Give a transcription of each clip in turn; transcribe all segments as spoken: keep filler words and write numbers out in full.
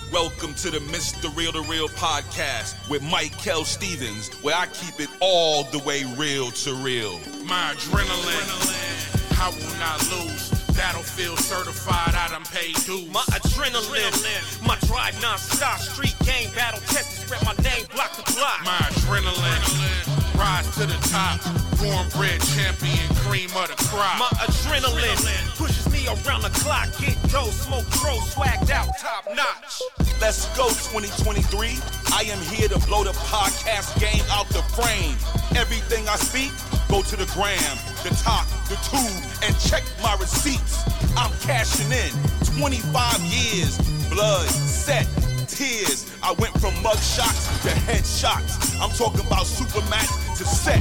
Welcome to the Mister Real to Real podcast with Mike Kel Stevens, where I keep it all the way real to real. My adrenaline, I will not lose. Battlefield certified, I done paid dues. My adrenaline, my drive non-stop. Street game, battle tested, spread my name, block the block. My adrenaline, rise to the top. Cornbread champion, cream of the crop. My adrenaline pushes me around the clock. Get dough, smoke, throw, swagged out, top notch. Let's go twenty twenty-three. I am here to blow the podcast game out the frame. Everything I speak, go to the gram, the top, the tube, and check my receipts. I'm cashing in twenty-five years, blood, sweat, tears. I went from mug shots to head shots. I'm talking about Supermax to set.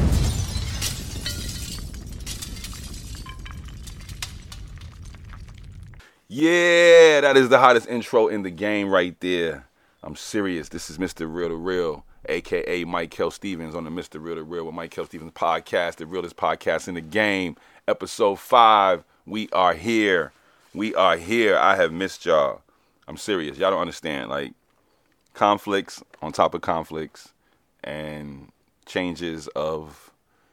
Yeah, that is the hottest intro in the game right there. I'm serious. This is Mister Real to Real, a k a. Mike Kel Stevens on the Mister Real to Real with Mike Kel Stevens podcast, the realest podcast in the game. Episode five, we are here. We are here. I have missed y'all. I'm serious. Y'all don't understand. Like, conflicts on top of conflicts and changes of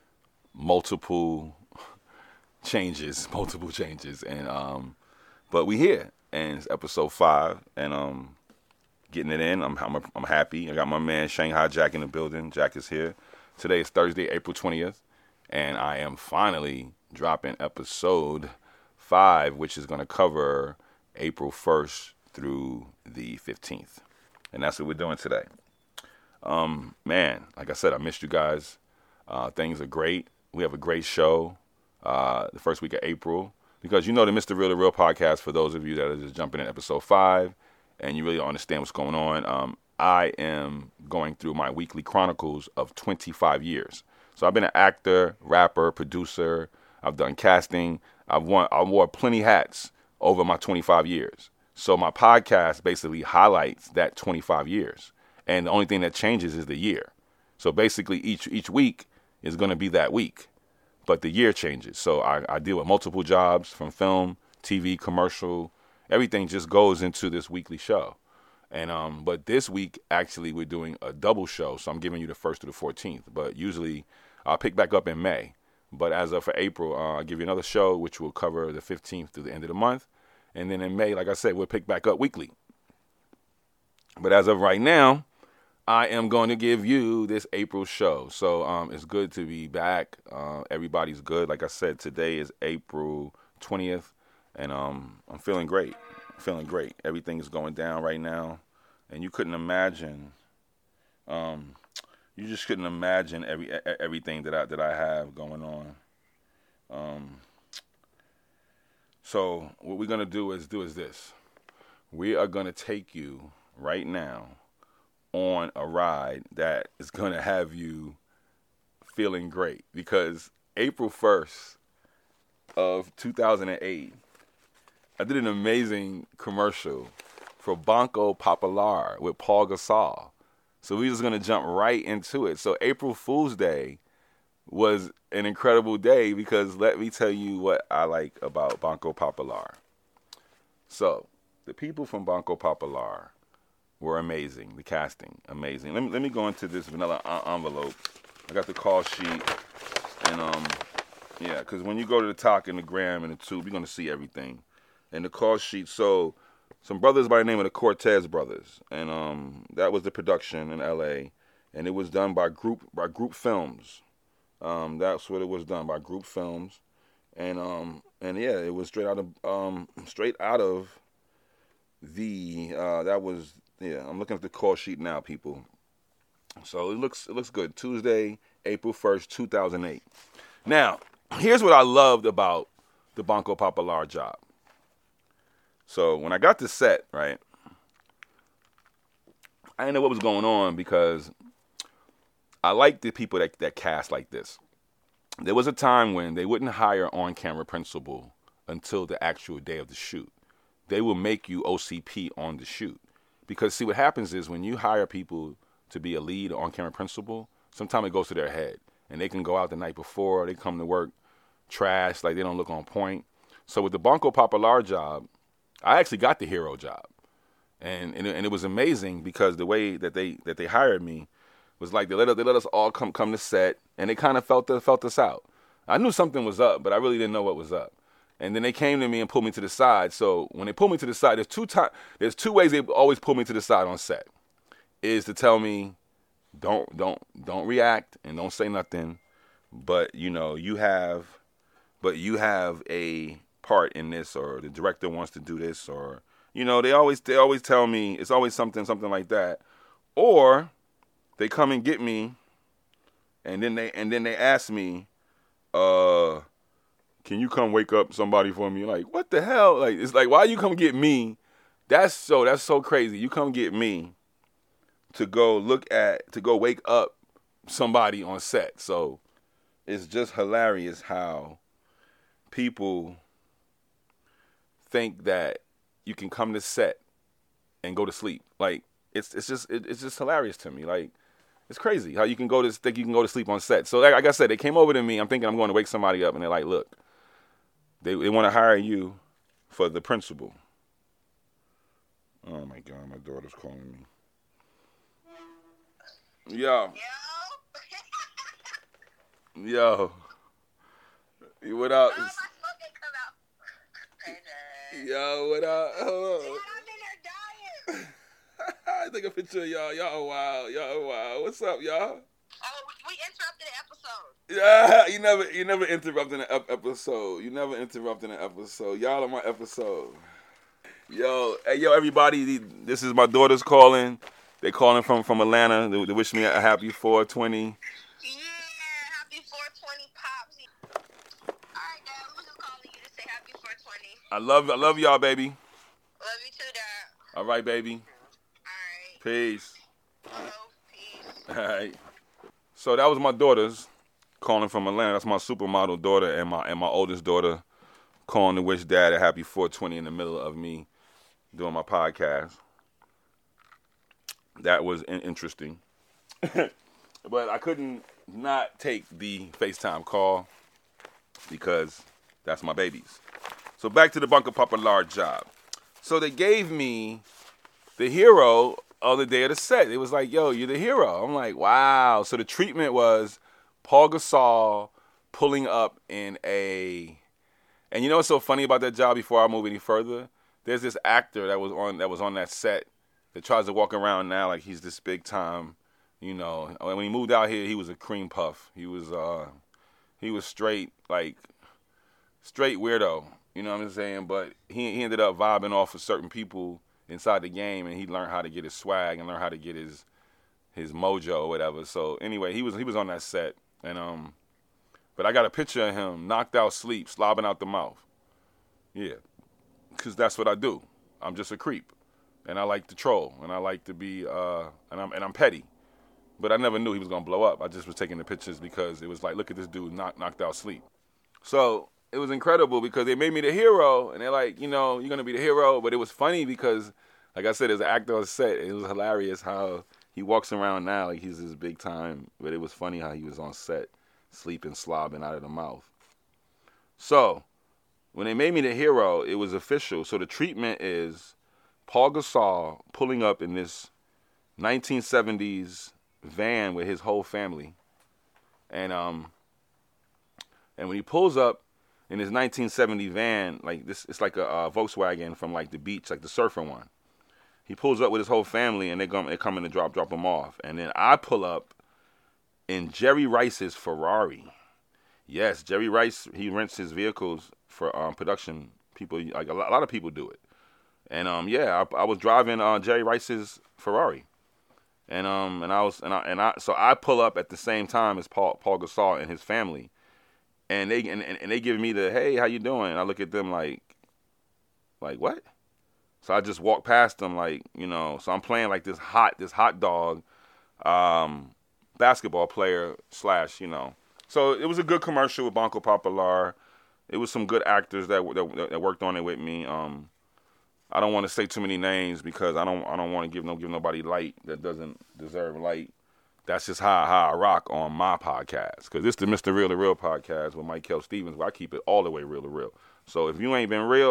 multiple changes, multiple changes. And, um... But we here, and it's episode five, and um, getting it in. I'm, I'm I'm happy. I got my man Shanghai Jack in the building. Jack is here. Today is Thursday, April twentieth, and I am finally dropping episode five, which is going to cover April first through the fifteenth, and that's what we're doing today. Um, man, like I said, I missed you guys. Uh, things are great. We have a great show uh, the first week of April. Because you know the Mister Real to Real podcast, for those of you that are just jumping in episode five and you really don't understand what's going on, um, I am going through my weekly chronicles of twenty-five years. So I've been an actor, rapper, producer. I've done casting. I've won, I wore plenty hats over my twenty-five years. So my podcast basically highlights that twenty-five years. And the only thing that changes is the year. So basically each each week is going to be that week. But the year changes. So I, I deal with multiple jobs from film, T V, commercial. Everything just goes into this weekly show. And um, but this week, actually, we're doing a double show. So I'm giving you the first to the fourteenth. But usually I'll pick back up in May. But as of for April, uh, I'll give you another show, which will cover the fifteenth through the end of the month. And then in May, like I said, we'll pick back up weekly. But as of right now, I am going to give you this April show. So um, it's good to be back. Uh, everybody's good. Like I said, today is April twentieth, and um, I'm feeling great. I'm feeling great. Everything is going down right now, and you couldn't imagine. Um, you just couldn't imagine every everything that I that I have going on. Um, so what we're gonna do is do is this. We are gonna take you right now on a ride that is going to have you feeling great, because April first of two thousand eight, I did an amazing commercial for Banco Popular with Paul Gasol. So we're just going to jump right into it. So April Fool's Day was an incredible day, because let me tell you what I like about Banco Popular. So the people from Banco Popular were amazing. The casting, amazing. Let me let me go into this vanilla envelope. I got the call sheet, and um, yeah, because when you go to the talk and the gram and the tube, you're gonna see everything. And the call sheet. So, some brothers by the name of the Cortez brothers, and um, that was the production in L A, and it was done by group by Group Films. Um, that's what it was done by Group Films, and um, and yeah, it was straight out of um, straight out of the uh, that was. Yeah, I'm looking at the call sheet now, people. So it looks it looks good. Tuesday, April first, two thousand eight. Now, here's what I loved about the Banco Popular job. So when I got to set, right, I didn't know what was going on, because I like the people that, that cast like this. There was a time when they wouldn't hire on-camera principal until the actual day of the shoot. They will make you O C P on the shoot. Because, see, what happens is when you hire people to be a lead or on-camera principal, sometimes it goes to their head. And they can go out the night before, they come to work trash, like they don't look on point. So with the Banco Popular job, I actually got the hero job. And and it, and it was amazing because the way that they that they hired me was like they let us, they let us all come come to set, and they kind of felt the, felt us out. I knew something was up, but I really didn't know what was up. And then they came to me and pulled me to the side. So when they pulled me to the side, there's two time, there's two ways they always pull me to the side on set. Is to tell me, don't don't don't react and don't say nothing, but you know you have, but you have a part in this, or the director wants to do this, or you know they always they always tell me it's always something something like that, or they come and get me, and then they and then they ask me, uh. Can you come wake up somebody for me? Like, what the hell? Like, it's like, why you come get me? That's so, that's so crazy. You come get me to go look at, to go wake up somebody on set. So it's just hilarious how people think that you can come to set and go to sleep. Like, it's it's just it, it's just hilarious to me. Like, it's crazy how you can go to think you can go to sleep on set. So like, like I said, they came over to me. I'm thinking I'm going to wake somebody up, and they're like, look. They they want to hire you for the principal. Oh, my God. My daughter's calling me. Yo. Yo. Yo. What up? Oh, my smoke ain't come out. Yo, what up? Hold on. I'm in there dying. I take a picture of y'all. Y'all wow. Y'all wow. What's up, y'all? Oh, we interrupted the episode. Yeah, you never, you never interrupted an ep- episode. You never interrupted an episode. Y'all are my episode. Yo, hey, yo, everybody. This is my daughter's calling. They calling from from Atlanta. They, they wish me a happy four twenty. Yeah, happy four twenty, Pops. All right, Dad. We was just calling you to say happy four twenty. I love, I love y'all, baby. Love you too, Dad. All right, baby. All right. Peace. Hello, peace. All right. So that was my daughters calling from Atlanta. That's my supermodel daughter and my and my oldest daughter calling to wish Dad a happy four twenty in the middle of me doing my podcast. That was in- interesting. But I couldn't not take the FaceTime call because that's my babies. So back to the Banco Popular job. So they gave me the hero of the day of the set. It was like, yo, you're the hero. I'm like, wow. So the treatment was Paul Gasol pulling up in a, and you know what's so funny about that job before I move any further? There's this actor that was on that was on that set that tries to walk around now like he's this big time, you know. When he moved out here, he was a cream puff. He was uh he was straight like straight weirdo, you know what I'm saying? But he he ended up vibing off of certain people inside the game, and he learned how to get his swag and learn how to get his his mojo or whatever. So anyway, he was he was on that set, and um, but I got a picture of him knocked out sleep, slobbing out the mouth. Yeah, because that's what I do. I'm just a creep, and I like to troll, and I like to be uh, and I'm and I'm petty. But I never knew he was gonna blow up. I just was taking the pictures because it was like, look at this dude knock, knocked out sleep. So it was incredible because they made me the hero, and they're like, you know, you're gonna be the hero. But it was funny because, like I said, as an actor on set, it was hilarious how he walks around now like he's this big time. But it was funny how he was on set, sleeping, slobbing out of the mouth. So when they made me the hero, it was official. So the treatment is Paul Gasol pulling up in this nineteen seventies van with his whole family, and um, and when he pulls up in his nineteen seventy van, like this, it's like a uh, Volkswagen from like the beach, like the surfer one. He pulls up with his whole family, and they come, they come in to drop, drop him off. And then I pull up in Jerry Rice's Ferrari. Yes, Jerry Rice, he rents his vehicles for um, production people. Like a lot, a lot of people do it. And um, yeah, I, I was driving uh, Jerry Rice's Ferrari, and um, and I was, and I, and I, so I pull up at the same time as Paul, Paul Gasol and his family. And they and, and they give me the, hey, how you doing? And I look at them like, like what? So I just walk past them like, you know. So I'm playing like this hot, this hot dog, um, basketball player slash, you know. So it was a good commercial with Banco Popular. It was some good actors that that, that worked on it with me. Um, I don't want to say too many names because I don't I don't want to give no give nobody light that doesn't deserve light. That's just how, how I rock on my podcast. Because this is the Mister Real to Real podcast with Mike Kel Stevens, where I keep it all the way real to real. So if you ain't been real,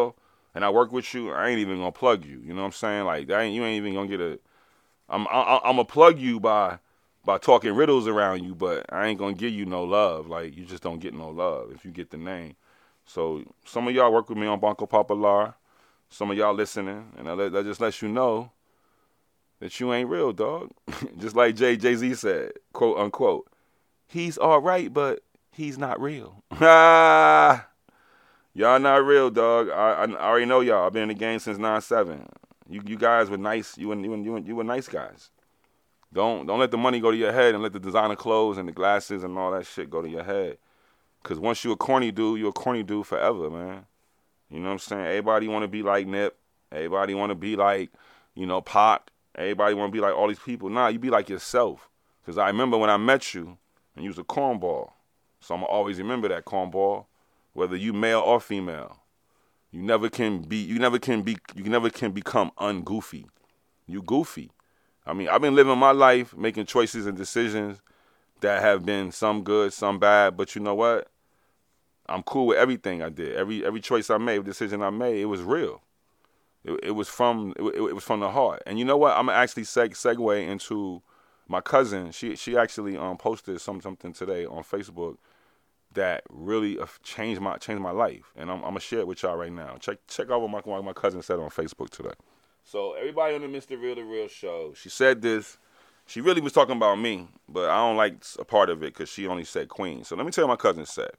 and I work with you, I ain't even gonna plug you. You know what I'm saying? Like that ain't, you ain't even gonna get a. I'm I, I'm gonna plug you by by talking riddles around you, but I ain't gonna give you no love. Like you just don't get no love if you get the name. So some of y'all work with me on Banco Popular. Some of y'all listening, and that, that just lets you know that you ain't real, dog. Just like Jay Jay-Z said, quote unquote, he's all right, but he's not real. Ah, y'all not real, dog. I, I, I already know y'all. I've been in the game since nine seven. You you guys were nice. You and you and you, and you were nice guys. Don't don't let the money go to your head and let the designer clothes and the glasses and all that shit go to your head. Cause once you a corny dude, you a corny dude forever, man. You know what I'm saying? Everybody want to be like Nip. Everybody want to be like, you know, Pac. Everybody want to be like all these people. Nah, you be like yourself. Because I remember when I met you, and you was a cornball. So I'm going to always remember that cornball, whether you male or female. You never can be, you never can be, you never can become ungoofy. You goofy. I mean, I've been living my life, making choices and decisions that have been some good, some bad. But you know what? I'm cool with everything I did. Every every choice I made, decision I made, it was real. It, it was from it, it was from the heart. And you know what? I'm gonna actually seg- segue into my cousin. She she actually um posted some something today on Facebook that really uh, changed my changed my life. And I'm, I'm gonna share it with y'all right now. Check check out what my what my cousin said on Facebook today. So everybody on the Mister Real to Real show, she said this. She really was talking about me, but I don't like a part of it because she only said Queen. So let me tell you what my cousin said.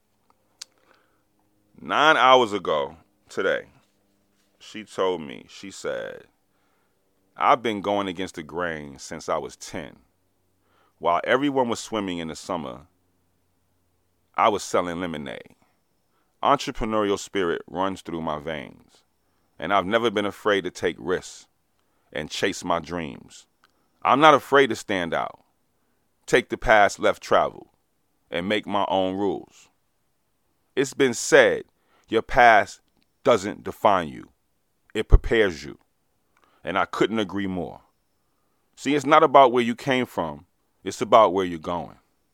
Nine hours ago today, she told me, she said, I've been going against the grain since I was ten. While everyone was swimming in the summer, I was selling lemonade. Entrepreneurial spirit runs through my veins, and I've never been afraid to take risks and chase my dreams. I'm not afraid to stand out, take the path left traveled, and make my own rules. It's been said, your past doesn't define you. It prepares you. And I couldn't agree more. See, it's not about where you came from. It's about where you're going.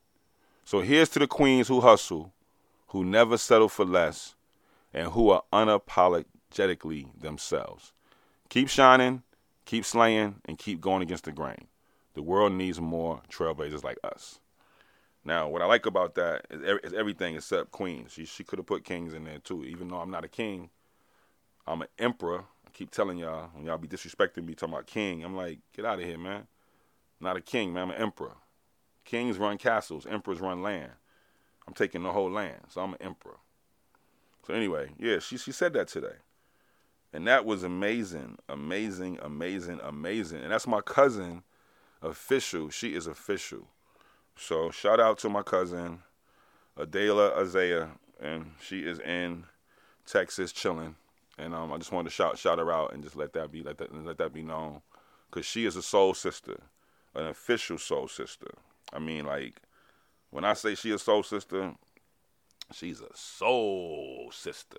So here's to the queens who hustle, who never settle for less, and who are unapologetically themselves. Keep shining, keep slaying, and keep going against the grain. The world needs more trailblazers like us. Now, what I like about that is everything except queens. She she could have put kings in there too. Even though I'm not a king, I'm an emperor. I keep telling y'all, when y'all be disrespecting me, talking about king, I'm like, get out of here, man. I'm not a king, man. I'm an emperor. Kings run castles. Emperors run land. I'm taking the whole land, so I'm an emperor. So anyway, yeah, she she said that today. And that was amazing, amazing, amazing, amazing. And that's my cousin, official. She is official. So shout out to my cousin, Adela Isaiah, and she is in Texas chilling. And um, I just wanted to shout shout her out and just let that be let that let that be known, because she is a soul sister, an official soul sister. I mean, like when I say she a soul sister, she's a soul sister.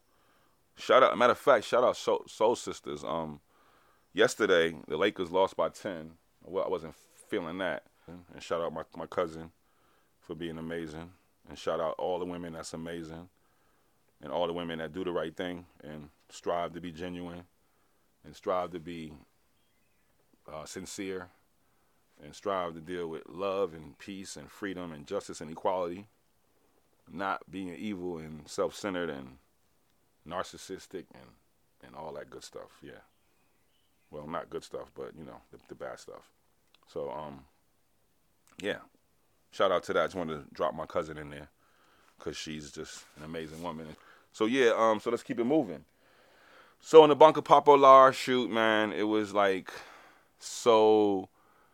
Shout out, matter of fact, shout out soul, soul sisters. Um, yesterday the Lakers lost by ten. Well, I wasn't feeling that. And shout out my, my cousin for being amazing. And shout out all the women that's amazing. And all the women that do the right thing and strive to be genuine. And strive to be uh, sincere. And strive to deal with love and peace and freedom and justice and equality. Not being evil and self-centered and narcissistic and, and all that good stuff. Yeah. Well, not good stuff, but, you know, the, the bad stuff. So, um... yeah, shout out to that. I just wanted to drop my cousin in there because she's just an amazing woman. So, yeah, um, so let's keep it moving. So, in the Banco Popular shoot, man, it was like so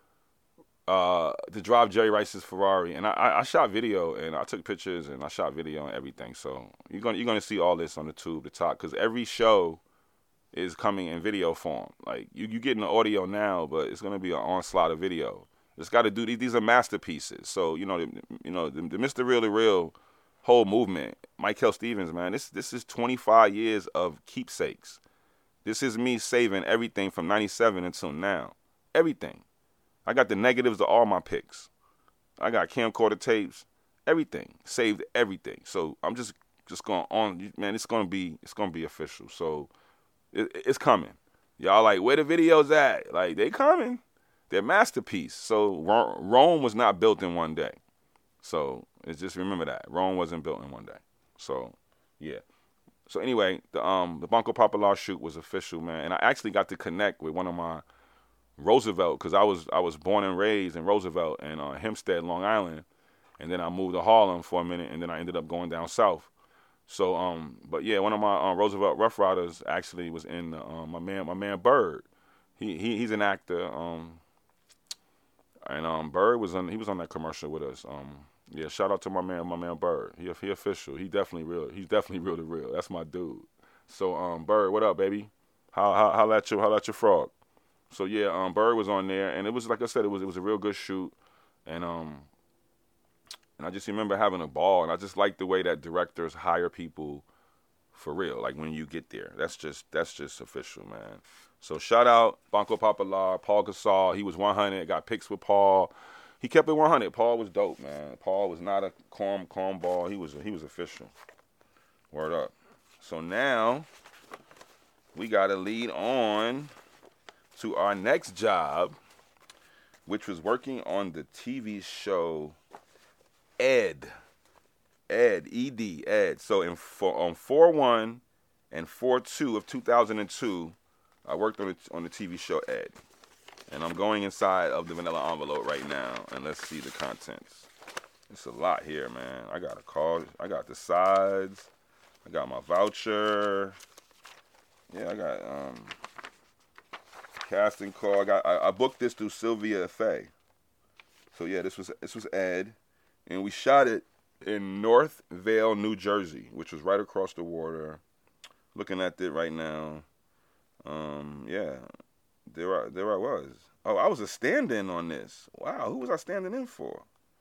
uh, to drive Jerry Rice's Ferrari. And I, I shot video, and I took pictures, and I shot video and everything. So, you're going you're gonna see all this on the tube, the top, because every show is coming in video form. Like, you, you getting the audio now, but it's going to be an onslaught of video. It's got to do these. These are masterpieces. So you know, the, you know, the, the Mister Real to Real whole movement. Michael Stevens, man. This this is twenty-five years of keepsakes. This is me saving everything from ninety-seven until now. Everything. I got the negatives of all my picks. I got camcorder tapes. Everything. Saved everything. So I'm just just going on. Man, it's gonna be it's gonna be official. So it, it's coming. Y'all like, where the videos at? Like, they coming. They're masterpiece. So Rome was not built in one day. So it's just remember that. Rome wasn't built in one day. So, yeah. So anyway, the um the Banco Popular shoot was official, man. And I actually got to connect with one of my Roosevelt, because I was I was born and raised in Roosevelt and uh, Hempstead, Long Island. And then I moved to Harlem for a minute, and then I ended up going down south. So, um, but yeah, one of my uh, Roosevelt Rough Riders actually was in the, um, my man, my man Bird. He he he's an actor. Um, and um, Bird was on. He was on that commercial with us. Um, yeah, shout out to my man, my man Bird. He he official. He definitely real. He's definitely real to real. That's my dude. So, um, Bird, what up, baby? How how how at your how at your frog? So yeah, um, Bird was on there, and it was like I said, it was it was a real good shoot, and um. And I just remember having a ball, and I just like the way that directors hire people for real. Like when you get there, that's just that's just official, man. So shout out Banco Popular, Paul Gasol. He was one hundred. Got pics with Paul. He kept it one hundred. Paul was dope, man. Paul was not a calm calm ball. He was he was official. Word up. So now we got to lead on to our next job, which was working on the T V show Ed, Ed, E D, Ed. So in for, on four one and four two of two thousand two, I worked on the, on the T V show Ed. And I'm going inside of the vanilla envelope right now, and let's see the contents. It's a lot here, man. I got a call. I got the sides. I got my voucher. Yeah, I got um casting call. I got. I, I booked this through Sylvia Faye. So yeah, this was this was Ed. And we shot it in North Vale, New Jersey, which was right across the water. Looking at it right now. Um, yeah, there I, there I was. Oh, I was a stand-in on this. Wow, who was I standing in for?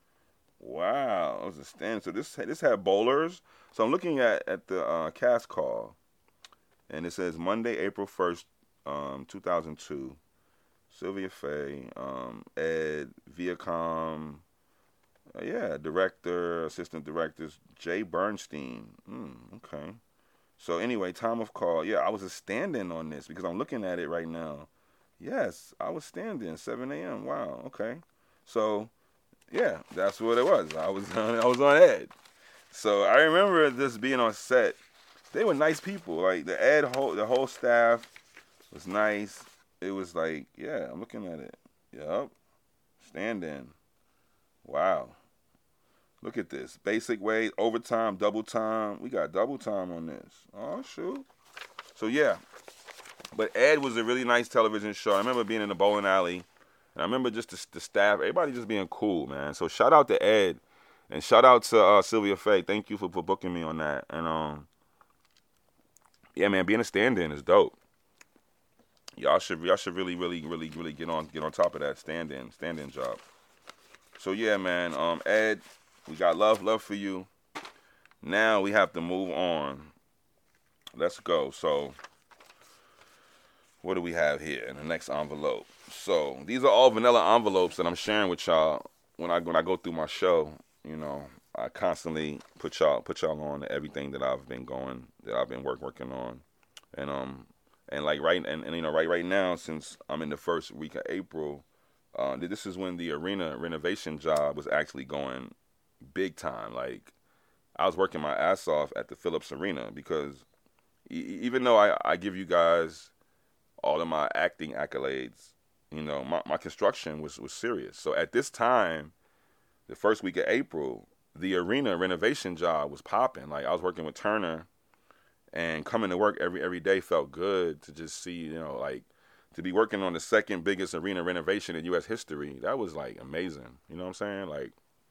Wow, I was a stand. So this this had bowlers. So I'm looking at, at the uh, cast call, and it says Monday, April first, um, two thousand two. Sylvia Faye, um, Ed, Viacom. Uh, yeah, director, assistant directors, Jay Bernstein. Mm, okay. So anyway, time of call. Yeah, I was a stand-in on this because I'm looking at it right now. Yes, I was stand-in, seven a.m. Wow, okay. So, yeah, that's what it was. I was on, I was on Ed. So I remember this being on set. They were nice people. Like the Ed, whole, the whole staff was nice. It was like, yeah, I'm looking at it. Yup, stand-in. Wow. Look at this. Basic wage, overtime, double time. We got double time on this. Oh, shoot. So, yeah. But Ed was a really nice television show. I remember being in the bowling alley. And I remember just the, the staff, everybody just being cool, man. So, shout out to Ed. And shout out to uh, Sylvia Faye. Thank you for, for booking me on that. And, um, yeah, man, being a stand-in is dope. Y'all should y'all should really, really, really, really get on get on top of that stand-in, stand-in job. So, yeah, man, um, Ed... We got love, love for you. Now we have to move on. Let's go. So, what do we have here in the next envelope? So, these are all vanilla envelopes that I'm sharing with y'all when I when I go through my show. You know, I constantly put y'all put y'all on to everything that I've been going, that I've been work working on, and um, and like right and, and you know right right now, since I'm in the first week of April, uh, this is when the arena renovation job was actually going big time. Like, I was working my ass off at the Phillips Arena because e- even though I, I give you guys all of my acting accolades, you know, my, my construction was, was serious. So at this time, the first week of April, the arena renovation job was popping. Like, I was working with Turner, and coming to work every every day felt good to just see, you know, like, to be working on the second biggest arena renovation in U S history. That was, like, amazing. You know what I'm saying? Like,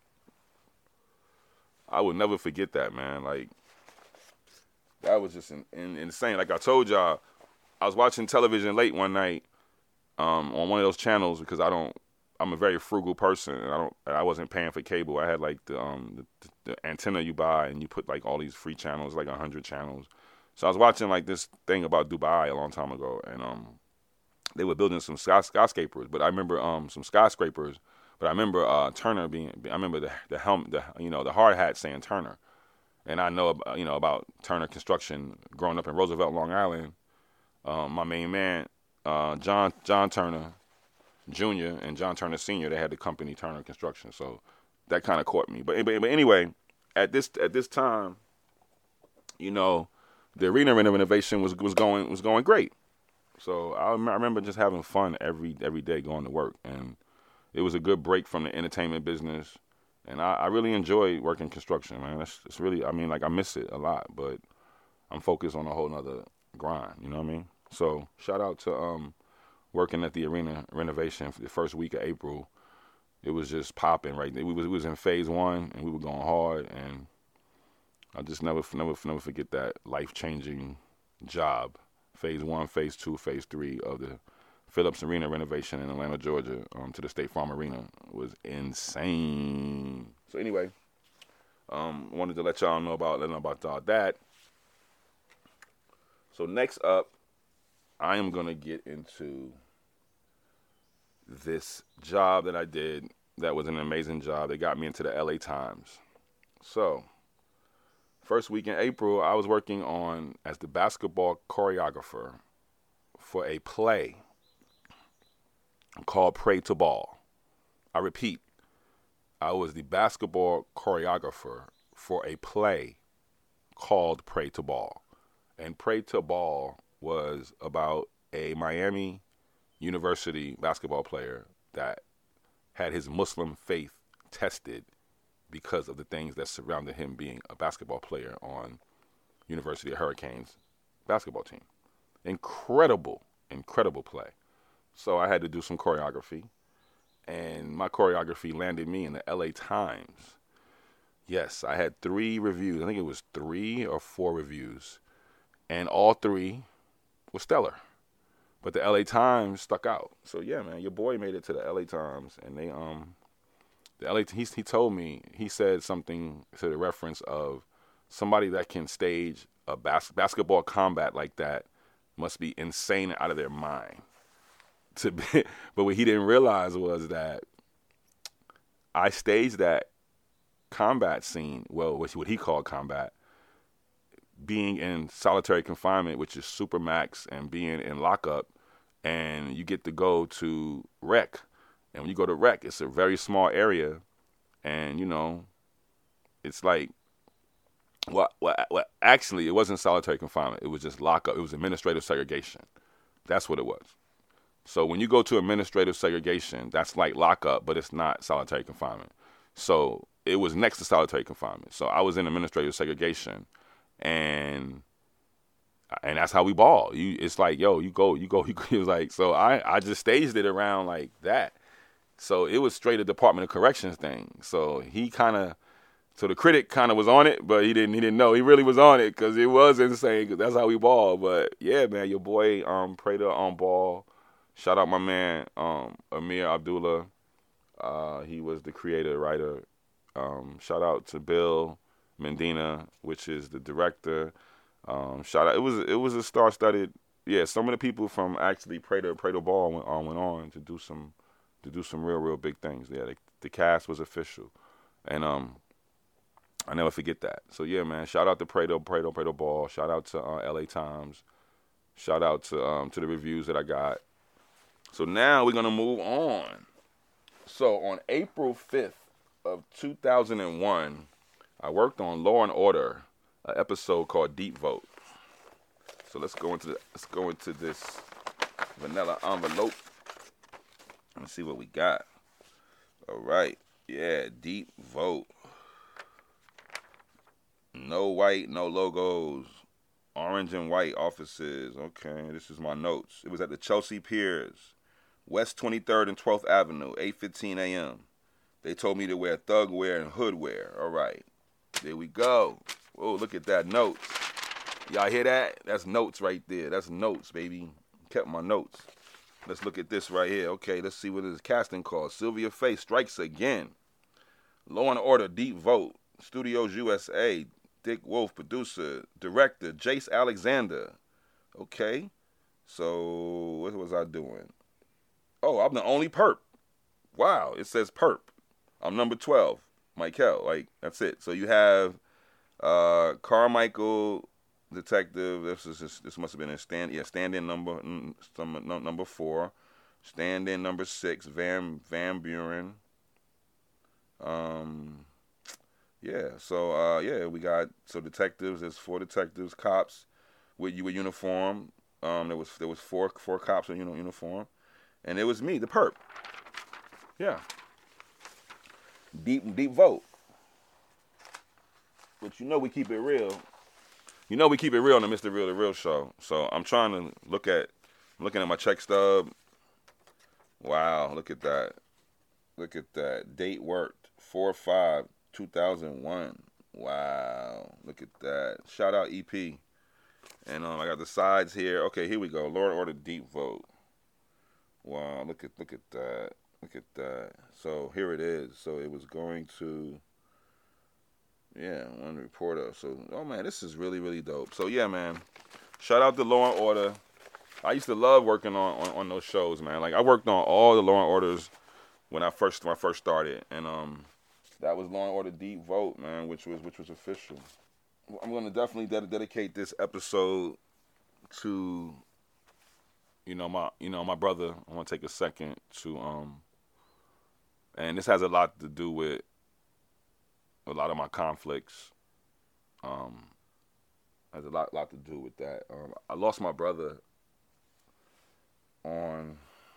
I would never forget that, man. Like, that was just in, in, insane. Like I told y'all, I was watching television late one night um, on one of those channels because I don't, I'm a very frugal person, and I don't, I wasn't paying for cable. I had like the, um, the, the antenna you buy, and you put like all these free channels, like a hundred channels. So I was watching like this thing about Dubai a long time ago, and um, they were building some sky, skyscrapers. But I remember um, some skyscrapers. But I remember uh, Turner being. I remember the the helm, the you know the hard hat saying Turner, and I know you know about Turner Construction growing up in Roosevelt, Long Island. um, my main man, uh, John John Turner Junior and John Turner Senior, they had the company Turner Construction, so that kind of caught me. But, but but anyway, at this at this time, you know, the arena renovation was was going was going great. So I, I remember just having fun every every day going to work, and it was a good break from the entertainment business. And I, I really enjoy working construction, man. It's, it's really, I mean, like I miss it a lot, but I'm focused on a whole nother grind. You know what I mean? So shout out to um. working at the arena renovation for the first week of April. It was just popping right there. We was, we was in phase one, and we were going hard, and I just never, never, never forget that life-changing job. Phase one, phase two, phase three of the Phillips Arena renovation in Atlanta, Georgia, um, to the State Farm Arena was insane. So anyway, um, wanted to let y'all know about, let know about all that. So next up, I am going to get into this job that I did that was an amazing job. That got me into the L A Times. So, first week in April, I was working on as the basketball choreographer for a play called Pray to Ball. I repeat, I was the basketball choreographer for a play called Pray to Ball. And Pray to Ball was about a Miami University basketball player that had his Muslim faith tested because of the things that surrounded him being a basketball player on University of Hurricanes basketball team. Incredible, incredible play. So I had to do some choreography, and my choreography landed me in the L A Times. Yes, I had three reviews. I think it was three or four reviews, and all three were stellar. But the L A Times stuck out. So yeah, man, your boy made it to the L A Times, and they um, the L A he he told me, he said something to the reference of somebody that can stage a bas- basketball combat like that must be insane and out of their mind. To be, but what he didn't realize was that I staged that combat scene, well, what he called combat, being in solitary confinement, which is supermax, and being in lockup, and you get to go to rec. And when you go to rec, it's a very small area, and, you know, it's like, well, well, well, actually, it wasn't solitary confinement. It was just lockup. It was administrative segregation. That's what it was. So when you go to administrative segregation, that's like lockup, but it's not solitary confinement. So it was next to solitary confinement. So I was in administrative segregation, and and that's how we ball. You, it's like, yo, you go, you go, you go. It was like, so I, I just staged it around like that. So it was straight a Department of Corrections thing. So he kind of, so the critic kind of was on it, but he didn't, he didn't know. He really was on it because it was insane. Cause that's how we ball. But yeah, man, your boy um Prater on ball. Shout out my man um Amir Abdullah. Uh, he was the creator, writer. Um, shout out to Bill Mendina, which is the director. Um, shout out. It was it was a star-studded. Yeah, some of the people from actually Prater Prater Ball went on went on to do some to do some real real big things. Yeah, the, the cast was official, and um, I never forget that. So yeah, man. Shout out to Prater Prater Prater Ball. Shout out to uh, L A Times. Shout out to um to the reviews that I got. So now we're gonna move on. So on April fifth of two thousand one, I worked on Law and Order, an episode called Deep Vote. So let's go into the, let's go into this vanilla envelope and see what we got. All right, yeah, Deep Vote. No white, no logos. Orange and white offices. Okay, this is my notes. It was at the Chelsea Piers, West twenty-third and twelfth Avenue, eight fifteen a.m. They told me to wear thug wear and hood wear. All right, there we go. Whoa, look at that, notes. Y'all hear that? That's notes right there. That's notes, baby. Kept my notes. Let's look at this right here. Okay, let's see what this casting called. Sylvia Faye strikes again. Law and Order, Deep Vote. Studios U S A. Dick Wolf, producer. Director, Jace Alexander. Okay. So, what was I doing? Oh, I'm the only perp. Wow, it says perp. I'm number twelve. Michael, like, that's it. So you have uh, Carmichael detective. This is this must have been in stand. Yeah, stand-in number some number four, stand-in number six. Van Van Buren. Um, yeah. So uh, yeah, we got so detectives. There's four detectives, cops with you with uniform. Um, there was there was four four cops in you know uniform, and it was me, the perp. Yeah. Deep deep vote. But you know we keep it real. You know we keep it real on the Mister Real the Real show. So I'm trying to look at, I'm looking at my check stub. Wow, look at that. Look at that. Date worked, four five two thousand one. Wow, look at that. Shout out E P. And um, I got the sides here. Okay, here we go. Law and Order Deep Vote. Wow, look at look at that. Look at that. So here it is. So it was going to... Yeah, one reporter. So, oh man, this is really, really dope. So yeah, man, shout out to Law and Order. I used to love working on, on, on those shows, man. Like I worked on all the Law and Orders when I first when I first started, and um, that was Law and Order Deep Vote, man, which was which was official. I'm gonna definitely ded- dedicate this episode to, you know, my you know my brother. I want to take a second to um, and this has a lot to do with a lot of my conflicts. Um, has a lot, lot to do with that. Um, I lost my brother on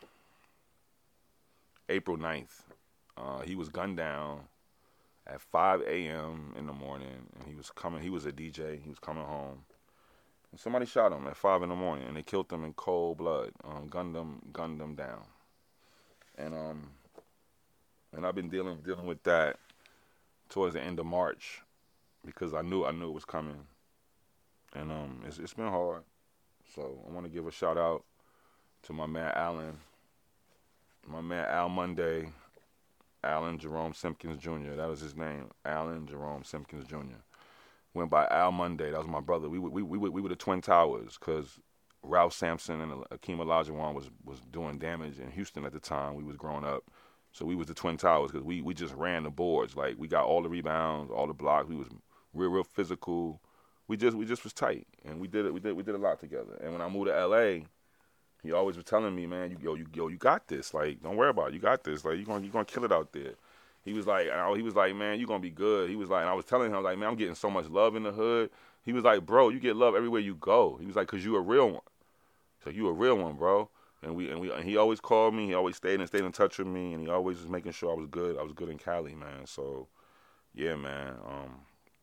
April ninth. Uh, he was gunned down at five a.m. in the morning, and he was coming. He was a D J. He was coming home, and somebody shot him at five in the morning, and they killed him in cold blood. Um, gunned him, gunned him down, and um, and I've been dealing dealing with that towards the end of March, because I knew I knew it was coming, and um, it's it's been hard. So I want to give a shout out to my man Alan, my man Al Monday, Alan Jerome Simpkins Junior That was his name, Alan Jerome Simpkins Junior Went by Al Monday. That was my brother. We we we we were the Twin Towers, because Ralph Sampson and Akeem Olajuwon was was doing damage in Houston at the time we was growing up. So we was the Twin Towers, because we, we just ran the boards. Like, we got all the rebounds, all the blocks. We was real, real physical. We just we just was tight, and we did it. We did we did a lot together. And when I moved to L A, he always was telling me, man, you yo you yo you got this. Like, don't worry about it. You got this. Like, you gonna you gonna kill it out there. He was like, he was like, man, you gonna be good. He was like, and I was telling him, like, man, I'm getting so much love in the hood. He was like, bro, you get love everywhere you go. He was like, cause you a real one. So you a real one, bro. And we and we and he always called me. He always stayed and stayed in touch with me, and he always was making sure I was good. I was good in Cali, man. So, yeah, man. Um,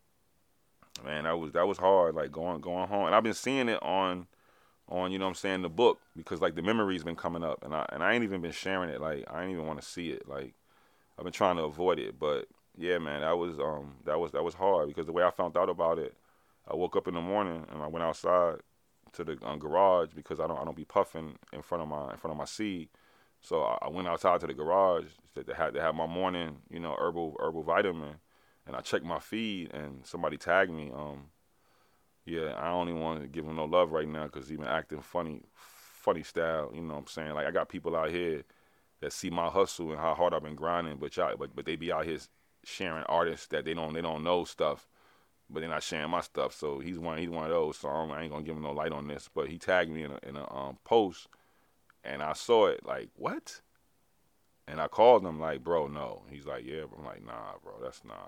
man, that was that was hard. Like going going home, and I've been seeing it on, on you know what I'm saying, the book, because like the memory's been coming up, and I and I ain't even been sharing it. Like I ain't even want to see it. Like I've been trying to avoid it, but yeah, man, that was um that was that was hard, because the way I found out about it, I woke up in the morning and I went outside to the um, garage, because I don't I don't be puffing in front of my in front of my seed. So I, I went outside to the garage to, to have to have my morning, you know, herbal herbal vitamin, and I checked my feed, and somebody tagged me. Um, yeah, I don't even want to give him no love right now, because he been acting funny, funny style. You know what I'm saying? Like, I got people out here that see my hustle and how hard I've been grinding, but y'all, but but they be out here sharing artists that they don't they don't know stuff, but they're not sharing my stuff. So he's one he's one of those. So I ain't gonna give him no light on this. But he tagged me in a, in a um, post, and I saw it. Like, what? And I called him like, bro, no. He's like, yeah. But I'm like, nah, bro, that's nah.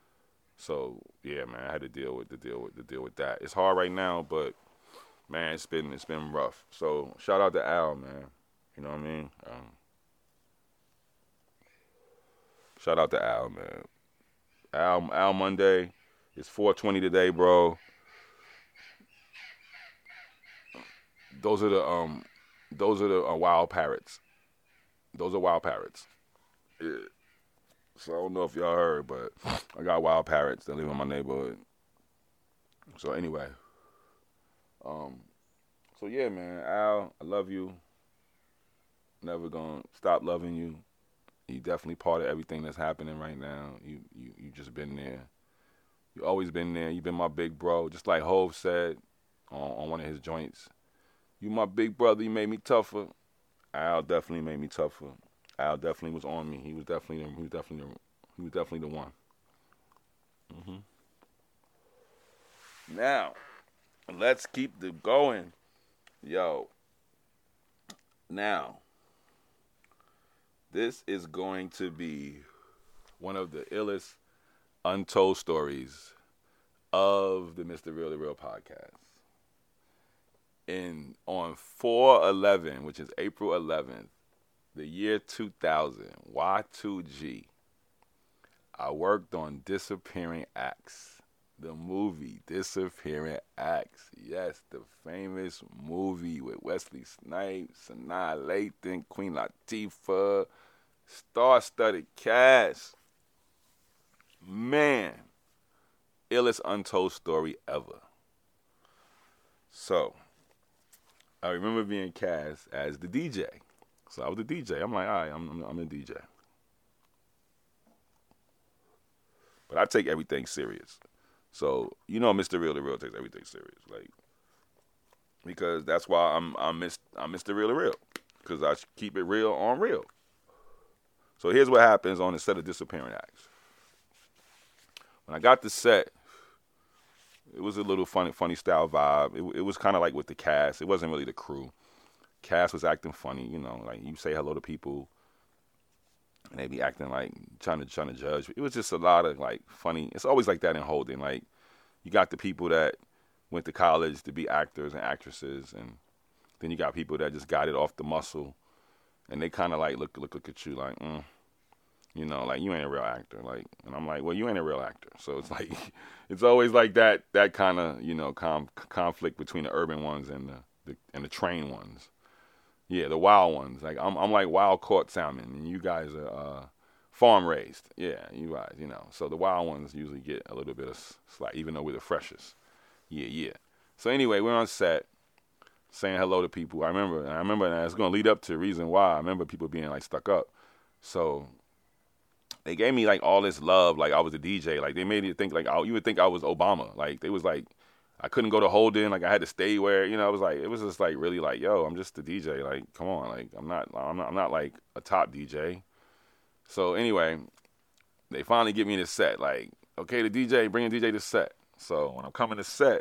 So yeah, man, I had to deal with to deal with to deal with that. It's hard right now, but man, it's been it's been rough. So shout out to Al, man. You know what I mean? Um, shout out to Al, man. Al Al Monday. It's four twenty today, bro. Those are the um, those are the uh, wild parrots. Those are wild parrots. Yeah. So I don't know if y'all heard, but I got wild parrots that live in my neighborhood. So anyway, um, so yeah, man, Al, I love you. Never gonna stop loving you. You definitely part of everything that's happening right now. You you you just been there. You always been there. You been my big bro, just like Hov said on, on one of his joints. You my big brother. You made me tougher. Al definitely made me tougher. Al definitely was on me. He was definitely he was definitely he was definitely the one. Mm-hmm. Now, let's keep the going. Yo. Now, this is going to be one of the illest untold stories of the Mister Real the Real podcast. In on four eleven, which is April eleventh, the year two thousand, Y two G, I worked on Disappearing Acts, the movie Disappearing Acts. Yes, the famous movie with Wesley Snipes, Sanaa Lathan, Queen Latifah, star-studded cast. Man, illest untold story ever. So, I remember being cast as the D J. So I was the D J. I'm like, all right, I'm, I'm, I'm the D J. But I take everything serious. So, you know, Mister Real the Real takes everything serious. Like, because that's why I'm I'm, Mister I'm Mister Real the Real. Because I keep it real on real. So here's what happens on the set of Disappearing Acts. When I got the set, it was a little funny, funny style vibe. It, it was kind of like with the cast. It wasn't really the crew. Cast was acting funny, you know, like you say hello to people, and they be acting like trying to trying to judge. It was just a lot of like funny. It's always like that in Holden. Like you got the people that went to college to be actors and actresses, and then you got people that just got it off the muscle, and they kind of like look look look at you like, mm. You know, like, you ain't a real actor. Like, and I'm like, well, you ain't a real actor. So it's like, it's always like that, that kind of, you know, com- conflict between the urban ones and the, the and the trained ones. Yeah, the wild ones. Like, I'm I'm like wild caught salmon, and you guys are uh, farm raised. Yeah, you guys, you know. So the wild ones usually get a little bit of slack, even though we're the freshest. Yeah, yeah. So anyway, we're on set, saying hello to people. I remember, and I remember, and it's gonna lead up to the reason why. I remember people being like stuck up. So they gave me like all this love, like I was a D J. Like they made me think like I, you would think I was Obama. Like they was like, I couldn't go to Holden. Like I had to stay where, you know, it was like, it was just like really like, yo, I'm just a D J. Like, come on, like I'm not, I'm not, I'm not like a top D J. So anyway, they finally get me to set. Like, okay, the D J, bring a D J to set. So when I'm coming to set,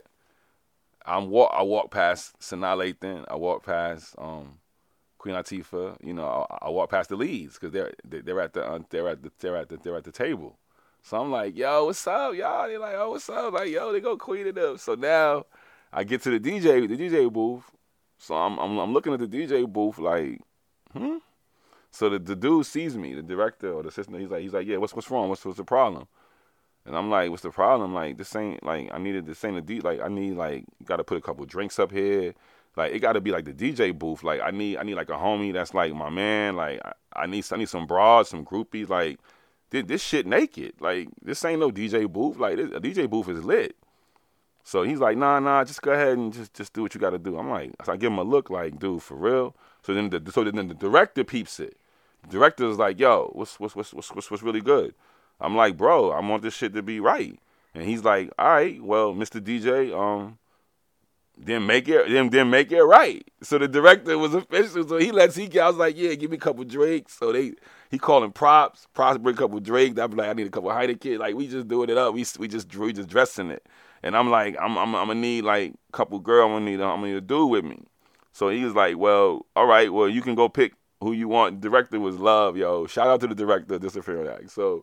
I'm walk, I walk past Sanaa Lathan. I walk past um. Queen Latifah, you know, I, I walk past the leads because they're they're at the uh, they're at the they're at the they're at the table. So I'm like, yo, what's up, y'all? They're like, oh, what's up? Like, yo, they go Queen it up. So now I get to the D J the D J booth. So I'm I'm, I'm looking at the D J booth like, hmm. So the, the dude sees me, the director or the assistant. He's like, he's like, yeah, what's what's wrong? What's what's the problem? And I'm like, what's the problem? Like, this ain't like I needed this ain't a D. Like, I need like you got to put a couple drinks up here. Like it got to be like the D J booth. Like I need, I need like a homie that's like my man. Like I, I need, I need some broads, some groupies. Like this, this shit naked. Like this ain't no D J booth. Like this, a D J booth is lit. So he's like, nah, nah, just go ahead and just, just do what you got to do. I'm like, so I give him a look, like, dude, for real. So then, the, so then the director peeps it. The director is like, yo, what's, what's, what's, what's, what's, what's really good? I'm like, bro, I want this shit to be right. And he's like, all right, well, Mister D J, um. Then make it, then then make it right. So the director was official. So he lets he. I was like, yeah, give me a couple drinks. So they, he calling props. Props bring a couple drinks. I be like, I need a couple Heineken. Like we just doing it up. We we just we just dressing it. And I'm like, I'm I'm, I'm gonna need like a couple girl. I'm gonna need I'm gonna need a dude with me. So he was like, well, all right, well you can go pick who you want. The director was love, yo. Shout out to the director of Disappearing Acts. So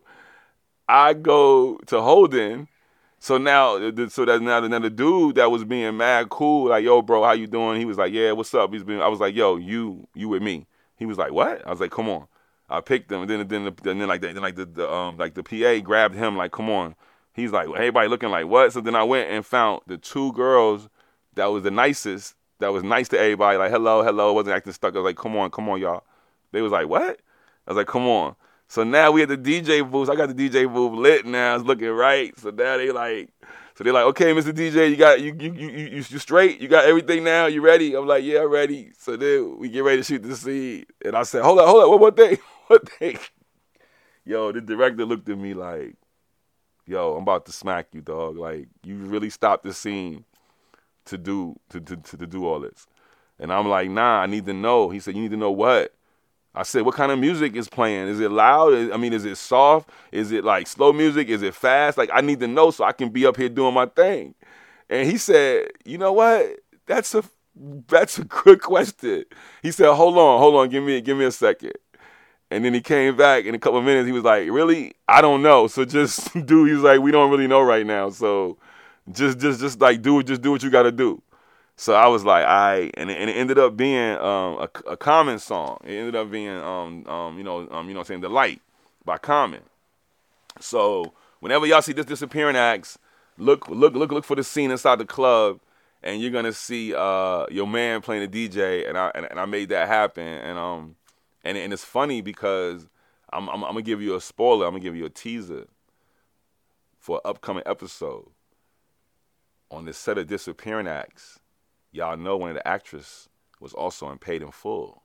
I go to Holden. So now, so that now, now the dude that was being mad cool, like, yo, bro, how you doing? He was like, yeah, what's up? He's been. I was like, yo, you, you with me? He was like, what? I was like, come on. I picked him, and then, then, then, then like, the, then like the, the, um, like the P A grabbed him, like, come on. He's like, everybody looking like what? So then I went and found the two girls that was the nicest, that was nice to everybody, like, hello, hello, wasn't acting stuck. I was like, come on, come on, y'all. They was like, what? I was like, come on. So now we at the D J booth. I got the D J booth lit now. It's looking right. So now they like, so they're like, okay, Mister D J, you got you you you you, you straight? You got everything now? You ready? I'm like, yeah, I'm ready. So then we get ready to shoot the scene. And I said, hold up, hold up, one more thing, one thing. Yo, the director looked at me like, yo, I'm about to smack you, dog. Like, you really stopped the scene to do to to to, to do all this. And I'm like, nah, I need to know. He said, you need to know what? I said, what kind of music is playing? Is it loud? I mean, is it soft? Is it like slow music? Is it fast? Like, I need to know so I can be up here doing my thing. And he said, you know what? That's a that's a good question. He said, hold on, hold on, give me give me a second. And then he came back in a couple of minutes. He was like, really? I don't know. So just do. He was like, we don't really know right now. So just just just like do it. Just do what you got to do. So I was like, all right. And it, and it ended up being um, a, a Common song. It ended up being, um, um, you know, um, you know what I'm saying, The Light by Common. So whenever y'all see this disappearing acts, look, look, look, look for the scene inside the club, and you're gonna see uh, your man playing the D J, and I and, and I made that happen, and um, and and it's funny because I'm, I'm I'm gonna give you a spoiler, I'm gonna give you a teaser for an upcoming episode on this set of disappearing acts. Y'all know one of the actresses was also in Paid in Full.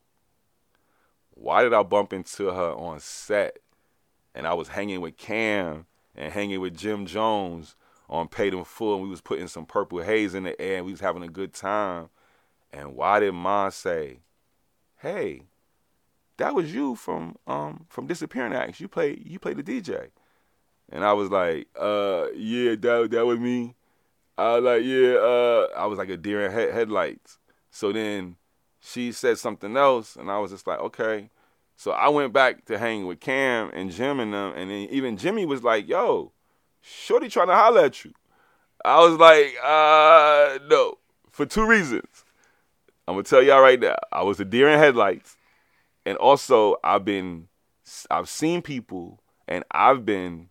Why did I bump into her on set? And I was hanging with Cam and hanging with Jim Jones on Paid in Full, and we was putting some Purple Haze in the air, and we was having a good time. And why did Ma say, hey, that was you from um from Disappearing Acts. You play you play the D J. And I was like, uh, yeah, that that was me. I was like, yeah, uh, I was like a deer in head- headlights. So then she said something else, and I was just like, okay. So I went back to hang with Cam and Jim and them, and then even Jimmy was like, yo, shorty trying to holler at you. I was like, uh, no, for two reasons. I'm going to tell y'all right now. I was a deer in headlights, and also I've been, I've seen people, and I've been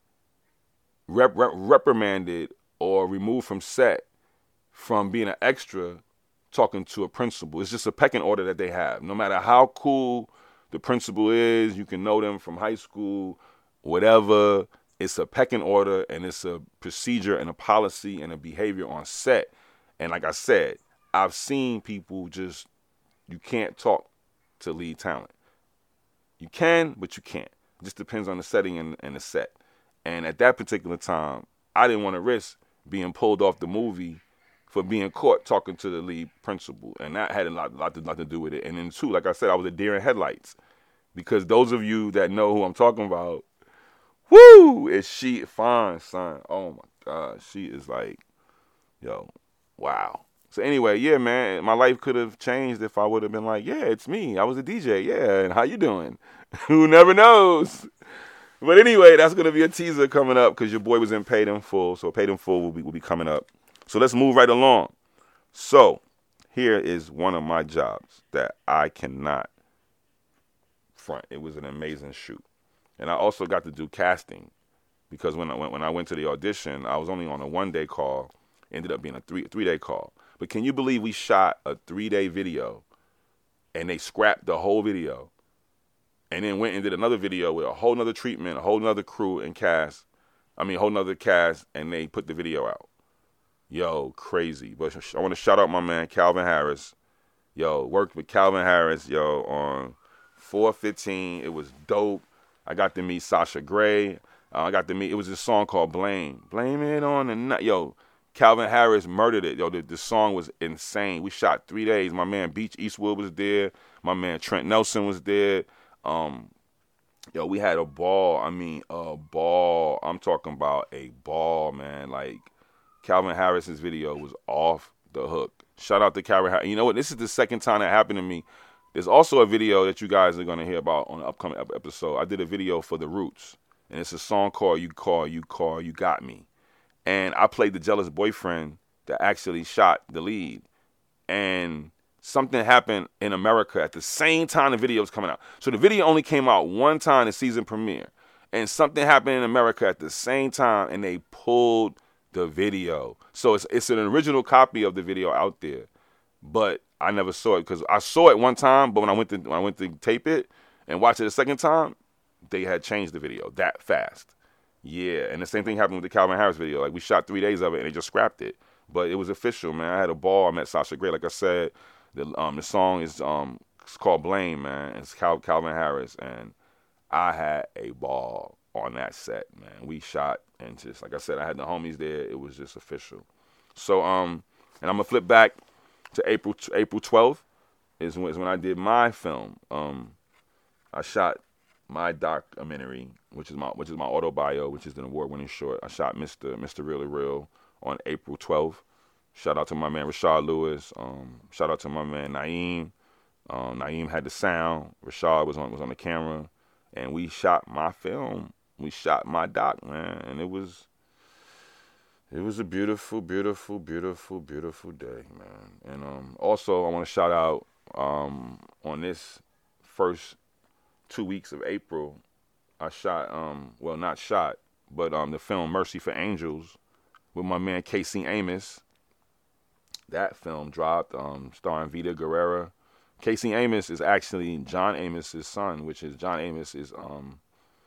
rep- rep- reprimanded or removed from set from being an extra talking to a principal. It's just a pecking order that they have. No matter how cool the principal is, you can know them from high school, whatever. It's a pecking order, and it's a procedure and a policy and a behavior on set. And like I said, I've seen people just, you can't talk to lead talent. You can, but you can't. It just depends on the setting and, and the set. And at that particular time, I didn't want to risk being pulled off the movie for being caught talking to the lead principal. And that had a lot, lot, to, lot to do with it. And then, too, like I said, I was a deer in headlights. Because those of you that know who I'm talking about, woo, is she fine, son. Oh, my God. She is like, yo, wow. So anyway, yeah, man, my life could have changed if I would have been like, yeah, it's me. I was a D J. Yeah, and how you doing? Who never knows? But anyway, that's going to be a teaser coming up because your boy was in Paid in Full. So Paid in Full will be, will be coming up. So let's move right along. So here is one of my jobs that I cannot front. It was an amazing shoot. And I also got to do casting because when I went, when I went to the audition, I was only on a one-day call. Ended up being a three, three-day call. But can you believe we shot a three-day video and they scrapped the whole video? And then went and did another video with a whole nother treatment, a whole nother crew and cast. I mean, a whole nother cast, and they put the video out. Yo, crazy. But I want to shout out my man, Calvin Harris. Yo, worked with Calvin Harris, yo, on four fifteen. It was dope. I got to meet Sasha Grey. Uh, I got to meet, it was this song called Blame. Blame it on the night. Yo, Calvin Harris murdered it. Yo, the, the song was insane. We shot three days. My man Beach Eastwood was there. My man Trent Nelson was there. Um, yo, we had a ball. I mean, a ball. I'm talking about a ball, man. Like, Calvin Harris's video was off the hook. Shout out to Calvin Harris. You know what? This is the second time that happened to me. There's also a video that you guys are going to hear about on the upcoming episode. I did a video for The Roots, and it's a song called You Call, You Call, You Got Me. And I played the jealous boyfriend that actually shot the lead. And something happened in America at the same time the video was coming out. So the video only came out one time, the season premiere. And something happened in America at the same time, and they pulled the video. So it's it's an original copy of the video out there. But I never saw it because I saw it one time, but when I went to when I went to tape it and watch it a second time, they had changed the video that fast. Yeah, and the same thing happened with the Calvin Harris video. Like, we shot three days of it, and they just scrapped it. But it was official, man. I had a ball. I met Sasha Grey. Like I said, the um the song is um it's called Blame, man. It's Cal- Calvin Harris, and I had a ball on that set, man. We shot, and just like I said, I had the homies there. It was just official. So um, and I'm gonna flip back to April April twelfth is when, is when I did my film. Um, I shot my documentary, which is my which is my autobio, which is an award-winning short. I shot Mister Mister Really Real on April twelfth, Shout out to my man Rashad Lewis. Um, shout out to my man Naeem. Um, Naeem had the sound. Rashad was on was on the camera, and we shot my film. We shot my doc, man, and it was it was a beautiful, beautiful, beautiful, beautiful day, man. And um, also, I want to shout out um, on this first two weeks of April. I shot, um, well, not shot, but um, the film Mercy for Angels with my man Casey Amos. That film dropped, um, starring Vita Guerrera. Casey Amos is actually John Amos's son, which is John Amos is um,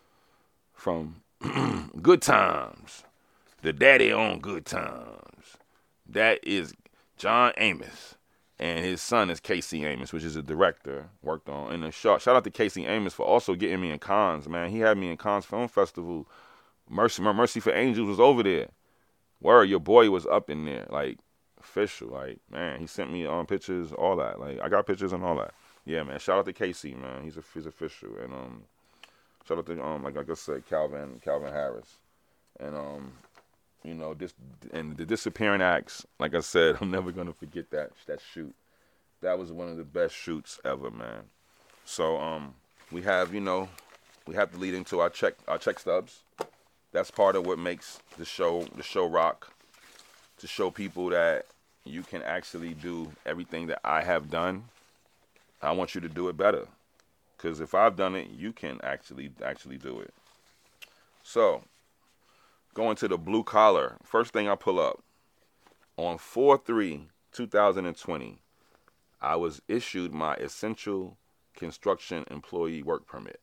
from Good Times, the daddy on Good Times. That is John Amos, and his son is Casey Amos, which is a director, worked on. And a shout, shout out to Casey Amos for also getting me in Cannes, man. He had me in Cannes Film Festival. Mercy, Mercy for Angels was over there. Word, your boy was up in there, like, official, like, man, he sent me um pictures, all that, like, I got pictures and all that. Yeah, man, shout out to Casey, man, he's a, he's official, and um, shout out to um, like, like I said, Calvin, Calvin Harris, and um, you know, this and the Disappearing Acts. Like I said, I'm never gonna forget that that shoot. That was one of the best shoots ever, man. So um, we have, you know, we have to lead into our check our check stubs. That's part of what makes the show the show rock. To show people that you can actually do everything that I have done. I want you to do it better. Because if I've done it, you can actually actually do it. So, going to the blue collar. First thing I pull up. On four three twenty twenty, I was issued my essential construction employee work permit.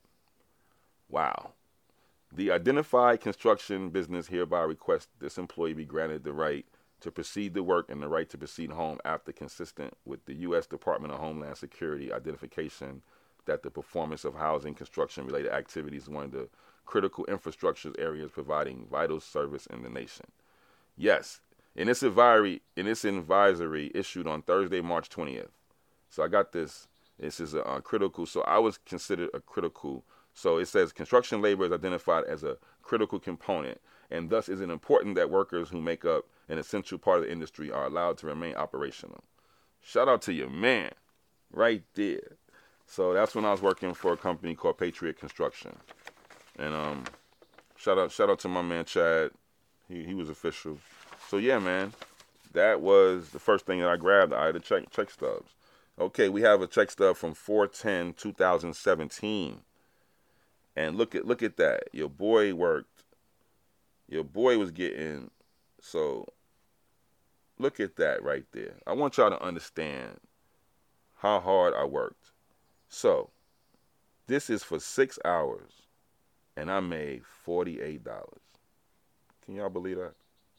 Wow. The identified construction business hereby requests this employee be granted the right to proceed to work and the right to proceed home after consistent with the U S Department of Homeland Security identification that the performance of housing construction related activities is one of the critical infrastructure areas providing vital service in the nation. Yes, in this advisory, in this advisory issued on Thursday, March twentieth. So I got this. This is a uh, critical. So I was considered a critical. So it says construction labor is identified as a critical component, and thus is it important that workers who make up an essential part of the industry are allowed to remain operational. Shout out to your man right there. So that's when I was working for a company called Patriot Construction. And um, shout out shout out to my man Chad. He he was official. So yeah, man, that was the first thing that I grabbed. I had to check check stubs. Okay, we have a check stub from four ten twenty seventeen. And look at look at that. Your boy worked. Your boy was getting, so look at that right there. I want y'all to understand how hard I worked. So, this is for six hours, and I made forty-eight dollars. Can y'all believe that?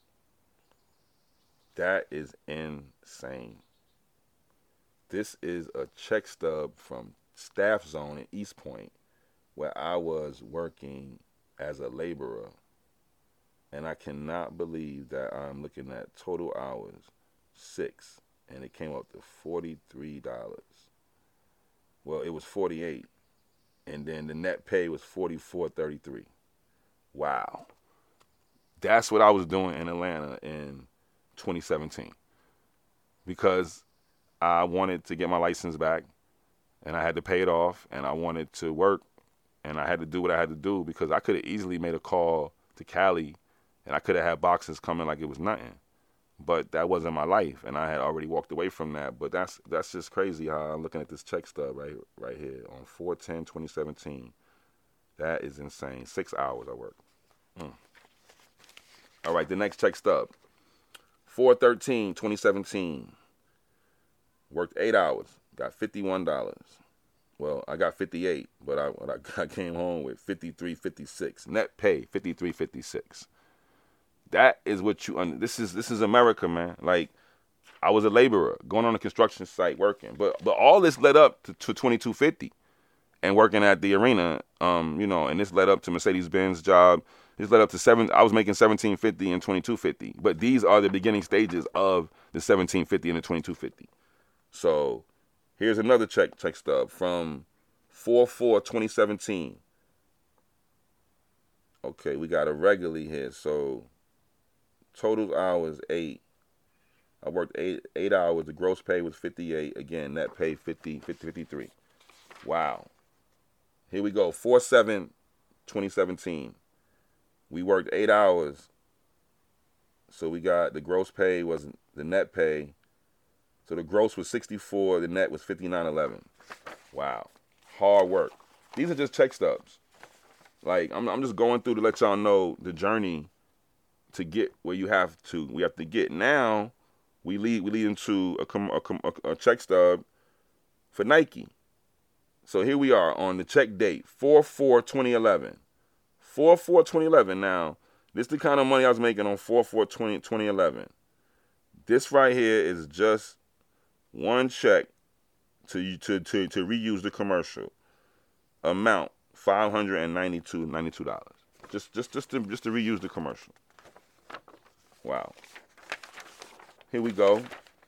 That is insane. This is a check stub from Staff Zone in East Point, where I was working as a laborer. And I cannot believe that I'm looking at total hours, six, and it came up to forty-three dollars. Well, it was forty-eight, and then the net pay was forty-four thirty-three. Wow. That's what I was doing in Atlanta in twenty seventeen. Because I wanted to get my license back, and I had to pay it off, and I wanted to work, and I had to do what I had to do, because I could have easily made a call to Cali, and I could have had boxes coming like it was nothing. But that wasn't my life, and I had already walked away from that. But that's that's just crazy how I'm looking at this check stub right, right here on four ten twenty seventeen. That is insane. Six hours I worked. Mm. All right, the next check stub. four thirteen twenty seventeen. Worked eight hours. Got fifty-one dollars. Well, I got fifty-eight, but I, I came home with fifty-three fifty-six. Net pay, fifty-three fifty-six. That is what you, un- this is this is America, man. Like, I was a laborer, going on a construction site, working. But but all this led up to, to twenty-two fifty and working at the arena, um, you know, and this led up to Mercedes-Benz job. This led up to seven, I was making seventeen fifty and twenty-two fifty. But these are the beginning stages of the seventeen fifty and the twenty-two fifty. So here's another check check stub from four four twenty seventeen. Okay, we got a regularly here. So total hours eight. I worked eight eight hours. The gross pay was fifty-eight. Again, net pay fifty, fifty, fifty-three. Wow. Here we go. four seven twenty seventeen. We worked eight hours. So we got the gross pay was the net pay. So the gross was sixty-four. The net was fifty-nine eleven. Wow. Hard work. These are just check stubs. Like, I'm, I'm just going through to let y'all know the journey to get where you have to. We have to get. Now, we lead we lead into a, a, a check stub for Nike. So here we are on the check date, four four twenty eleven. four four twenty eleven. Now, this is the kind of money I was making on four four twenty eleven. This right here is just one check to to to, to reuse the commercial. Amount five hundred ninety-two dollars. Just just just to just to reuse the commercial. Wow. Here we go.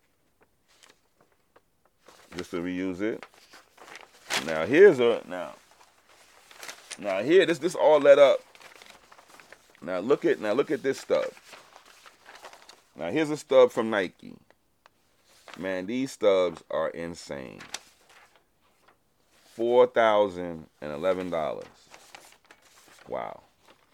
Just to reuse it. Now here's a now. Now here this this all let up. Now look at now look at this stub. Now here's a stub from Nike. Man, these stubs are insane. Four thousand and eleven dollars. Wow.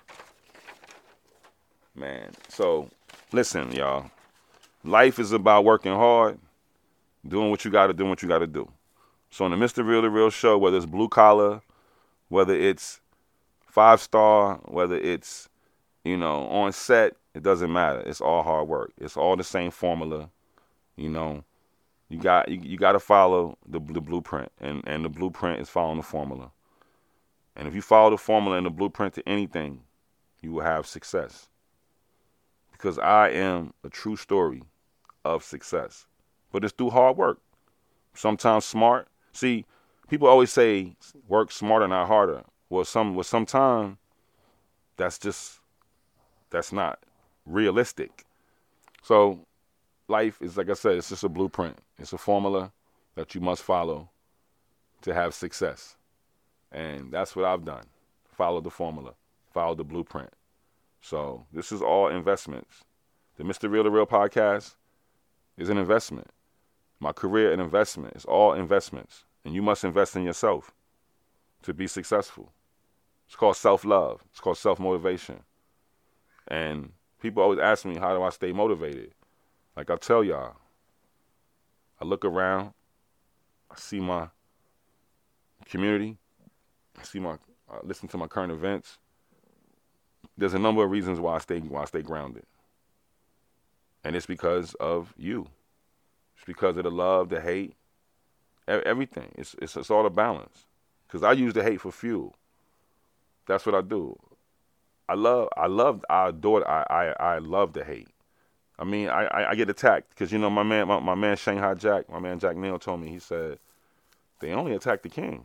Man, so listen, y'all. Life is about working hard, doing what you got to do, what you got to do. So on the Mister Real to Real show, whether it's blue collar, whether it's five star, whether it's, you know, on set, it doesn't matter. It's all hard work. It's all the same formula. You know, you got you, you got to follow the, the blueprint, and, and the blueprint is following the formula. And if you follow the formula and the blueprint to anything, you will have success. Because I am a true story of success. But it's through hard work. Sometimes smart. See, people always say work smarter, not harder. Well, some well, sometimes that's just, that's not realistic. So life is, like I said, it's just a blueprint. It's a formula that you must follow to have success. And that's what I've done. Follow the formula. Follow the blueprint. So this is all investments. The Mister Real to Real podcast is an investment. My career, an investment. It's all investments. And you must invest in yourself to be successful. It's called self-love. It's called self-motivation. And people always ask me, how do I stay motivated? Like I tell y'all, I look around, I see my community, I see my, I listen to my current events. There's a number of reasons why I stay why I stay grounded. And it's because of you. It's because of the love, the hate, everything. It's it's, it's all a balance. Because I use the hate for fuel. That's what I do. I love, I love, I adore, I, I, I love the hate. I mean, I, I, I get attacked because, you know, my man, my, my man Shanghai Jack, my man Jack Neal told me, he said, they only attack the king.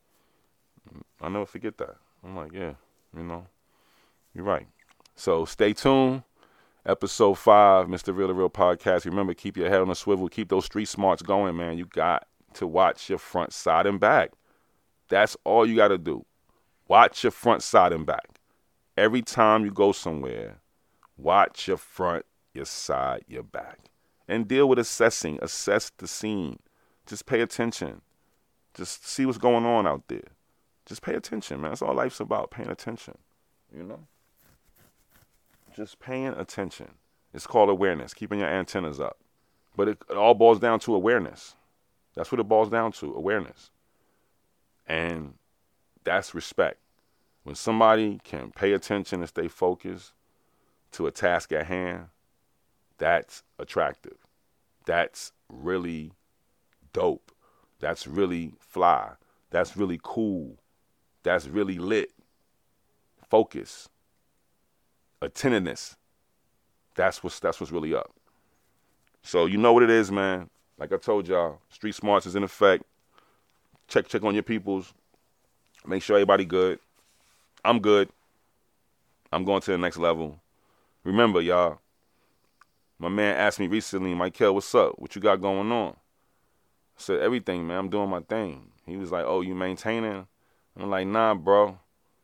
I'll never forget that. I'm like, yeah, you know. You're right. So stay tuned. Episode five, Mister Real to Real podcast. Remember, keep your head on a swivel. Keep those street smarts going, man. You got to watch your front, side, and back. That's all you got to do. Watch your front, side, and back. Every time you go somewhere, watch your front, your side, your back. And deal with assessing. Assess the scene. Just pay attention. Just see what's going on out there. Just pay attention, man. That's all life's about, paying attention. You know? Just paying attention. It's called awareness, keeping your antennas up. But it, it all boils down to awareness. That's what it boils down to, awareness. And that's respect. When somebody can pay attention and stay focused to a task at hand, that's attractive. That's really dope. That's really fly. That's really cool. That's really lit. Focus. Attentiveness. That's what's that's what's really up. So you know what it is, man. Like I told y'all, street smarts is in effect. Check check on your peoples. Make sure everybody good. I'm good. I'm going to the next level. Remember, y'all, my man asked me recently, Michael, what's up? What you got going on? I said, everything, man. I'm doing my thing. He was like, oh, you maintaining? I'm like, nah, bro.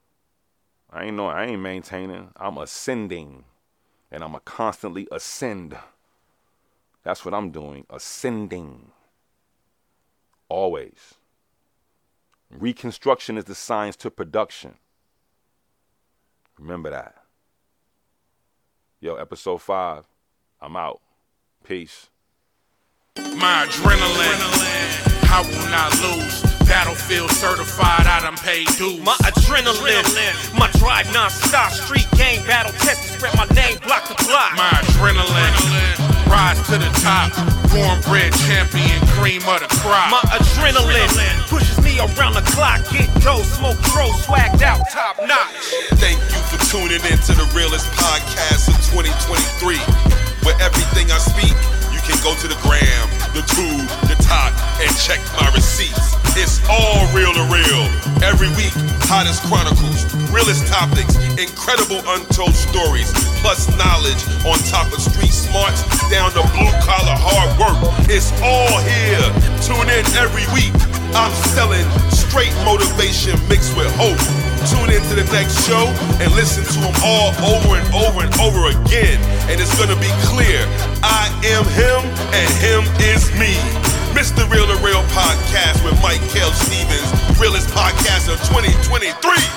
I ain't know, I ain't maintaining. I'm ascending. And I'm a constantly ascend. That's what I'm doing. Ascending. Always. Reconstruction is the science to production. Remember that. Yo, episode five. I'm out. Peace. My adrenaline, I will not lose. Battlefield certified, I done paid dues. My adrenaline, my drive non-stop. Street gang battle tested, spread my name block to block. My adrenaline, rise to the top. Cornbread champion, cream of the crop. My adrenaline pushes me around the clock. Get dough, smoke, throw, swagged out, top notch. Thank you for tuning in to the realest podcast of twenty twenty-three. Where everything I speak, you can go to the gram, the tube, the talk, and check my receipts. It's all real to real. Every week, hottest chronicles, realest topics, incredible untold stories, plus knowledge on top of street smarts down to blue collar hard work. It's all here. Tune in every week. I'm selling straight motivation mixed with hope. Tune in to the next show and listen to them all over and over and over again. And it's gonna be clear, I am him and him is me. Mister Real to Real Podcast with Mike Kell Stevens, realest podcast of twenty twenty-three.